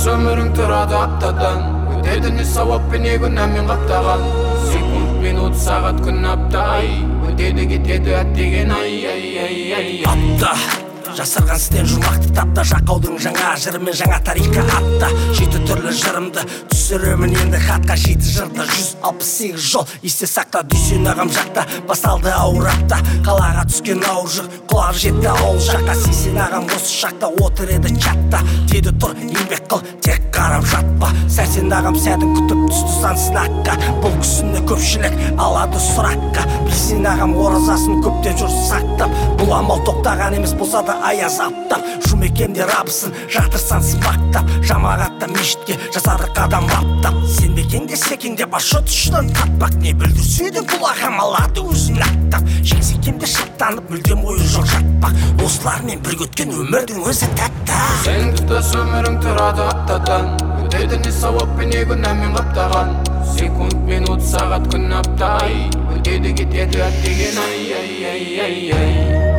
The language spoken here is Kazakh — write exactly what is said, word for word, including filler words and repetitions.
өмірің тұрады аптадан, өтеді не сауап пен не күнәмен қаптаған. Секунд, минут, сағат, күн, апта, ай, өтеді кетеді әттеген ай, ай, ай, ай, апта жасырған істен жұмақты тапта, жақаудың жаңа жыры мен жаңа тарихқа атта. Жеті түрлі жырымды түсіремін енді хатқа, жеті жырда жүз алпыс сегіз жол есте сақта. Дүйсен ағам жақта басталды ауыр апта, қалаға түскен ауыр жүк құлап жетті ауыл жаққа. Сейсен ағам осы шақта отыр еді чатта, деді тұр еңбек қыл тек қарап жатпа. Сәрсен ағам сәтін күтіп түсті сан сынаққа, бұл кісіні көпшілік алады сұраққа. Білсен ағам оразасын көптен жүр сақтап, бұл амал тоқтаған емес болса да аяз аптап. Жұмекемде рабысын жатырсан сыбақтап, жамағатта мешітке жасады қадам баптап. Сенбекеңде секеңде башот ұшынан таппақ, не білдірсе де бұл ағам алады өзін ақтап. Жеңсекемде шаттанып мүлдем ойы жоқ жатпақ, осылармен бірге өткен өмірдің өзі тәтті. Сен тұтас өмірің тұрады аптадан, өтеді не сауап пен не күнәмен қаптаған. Секунд, минут, сағат, күн, апта, ай, өтеді кетеді әттеген ай, ай, ай, ай, ай.